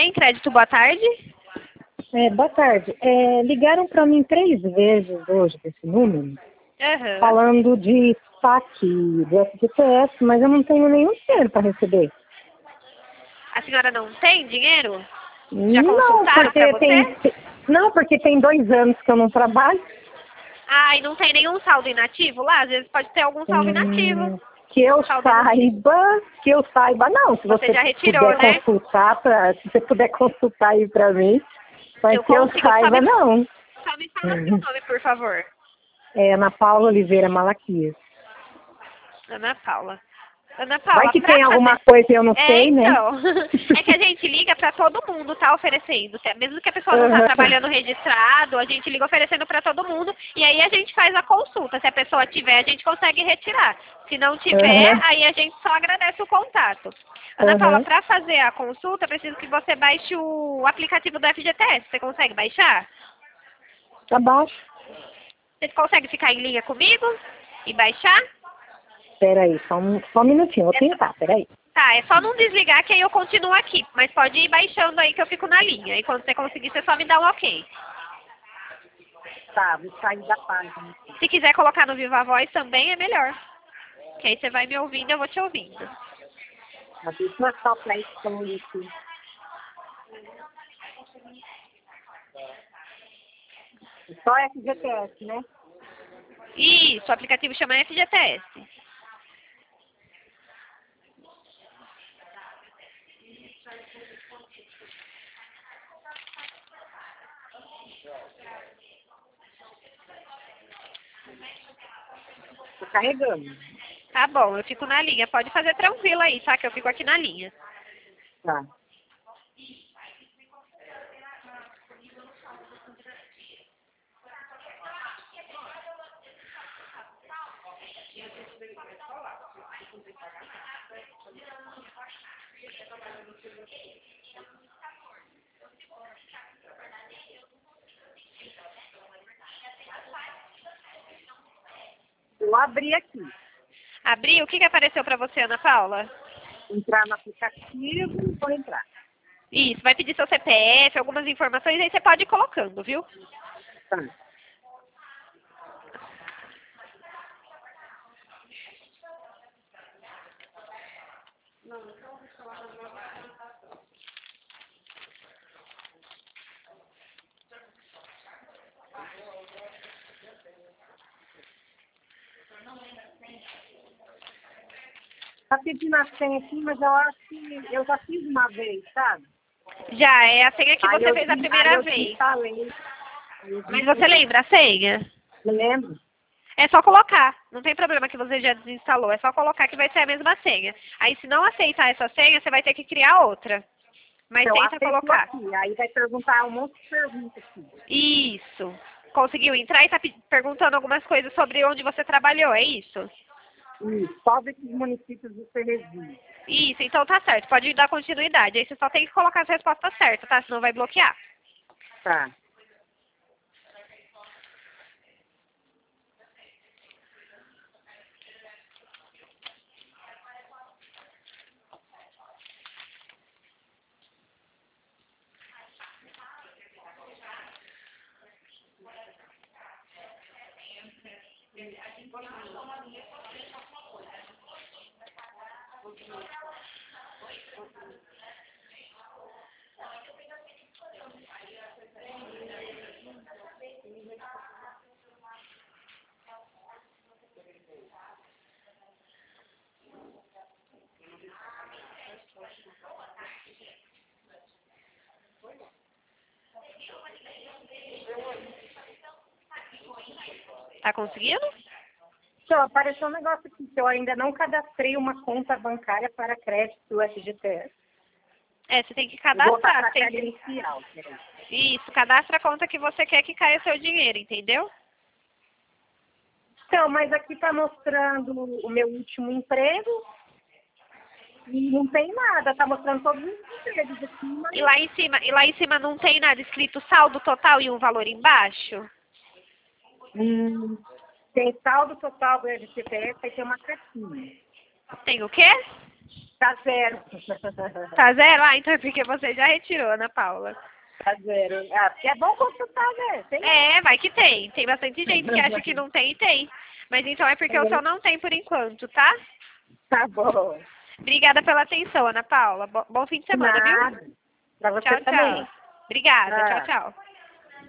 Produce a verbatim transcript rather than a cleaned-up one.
bem? Crédito, boa tarde. É, boa tarde. É, ligaram para mim três vezes hoje desse número, Uhum. falando de saque do F G T S, mas eu não tenho nenhum dinheiro para receber. A senhora não tem dinheiro? Já Não, consultaram para porque você? tem, não, porque tem dois anos que eu não trabalho. Ah, e não tem nenhum saldo inativo lá? Às vezes pode ter algum saldo inativo. Hum, que eu Saldo inativo. saiba, que eu saiba, não. Se Você você já retirou, puder né? consultar, pra, se você puder consultar aí para mim, mas Eu que eu consigo. Só saiba, me, não. só me fala seu nome, por favor. É Ana Paula Oliveira Malaquias. Ana Paula. Ana Vai Paula, que pra tem alguma fazer... coisa e eu não É, sei, né? então. É que a gente liga pra todo mundo, tá oferecendo. Mesmo que a pessoa não tá Uhum. trabalhando registrado, a gente liga oferecendo pra todo mundo. E aí a gente faz a consulta. Se a pessoa tiver, a gente consegue retirar. Se não tiver, Uhum. aí a gente só agradece o contato. Ana Paula, Uhum. pra fazer a consulta, preciso que você baixe o aplicativo do F G T S. Você consegue baixar? Tá baixo. Você consegue ficar em linha comigo e baixar? Peraí, só um, só um minutinho. Vou É só- tentar, peraí. Tá, é só não desligar que aí eu continuo aqui. Mas pode ir baixando aí que eu fico na linha. E quando você conseguir, você só me dá um ok. Tá, vou sair da página. Se quiser colocar no Viva Voz também é melhor. Que aí você vai me ouvindo, eu vou te ouvindo. Mas deixa eu só pra isso aqui. Só F G T S, né? Isso, o aplicativo chama F G T S. Tô carregando. Tá bom, eu fico na linha. Pode fazer tranquilo aí, tá? Que eu fico aqui na linha. Tá. Eu abri aqui. Abri, o que, que apareceu pra você, Ana Paula? Entrar no aplicativo, vou entrar. Isso, vai pedir seu C P F, algumas informações, aí você pode ir colocando, viu? Tá. Tá pedindo a senha aqui, mas eu acho que eu já fiz uma vez, sabe? Já, é a senha que Aí você eu, fez a des- aí primeira eu vez. desinstalei. Aí eu Mas você desinstalei. lembra a senha? Lembro. É só colocar. Não tem problema que você já desinstalou. É só colocar que vai ser a mesma senha. Aí, se não aceitar essa senha, você vai ter que criar outra. Mas Eu tenta aceito colocar. aqui. Aí vai perguntar um monte de perguntas aqui. Isso. Conseguiu entrar e tá pe- perguntando algumas coisas sobre onde você trabalhou, é isso? Isso. Qual desses municípios você reside? Isso, então tá certo. Pode dar continuidade. Aí você só tem que colocar as respostas certas, tá? Senão vai bloquear. Tá. Tá conseguindo? Então, apareceu um negócio aqui que eu ainda não cadastrei uma conta bancária para crédito do F G T S. É, você tem que Eu vou voltar cadastrar. para a Tem carga que... inicial. Peraí. Isso, cadastra a conta que você quer que caia seu dinheiro, entendeu? Então, mas aqui está mostrando o meu último emprego e não tem nada. Está mostrando todos os empregos aqui, mas E lá em cima, e lá em cima não tem nada escrito saldo total e um valor embaixo? hum, tem saldo total do F G T S e tem uma cartinha. Tem o quê? Tá zero. Tá zero? Ah, então é porque você já retirou, Ana Paula. Tá zero. Ah, porque é bom consultar, né? Tem... É, vai que tem. Tem bastante gente que acha que não tem e tem. Mas então é porque o seu não tem por enquanto, tá? Tá bom. Obrigada pela atenção, Ana Paula. Bo- Bom fim de semana, Nada. viu? Pra você Tchau, também. tchau. Obrigada. Ah. Tchau, tchau.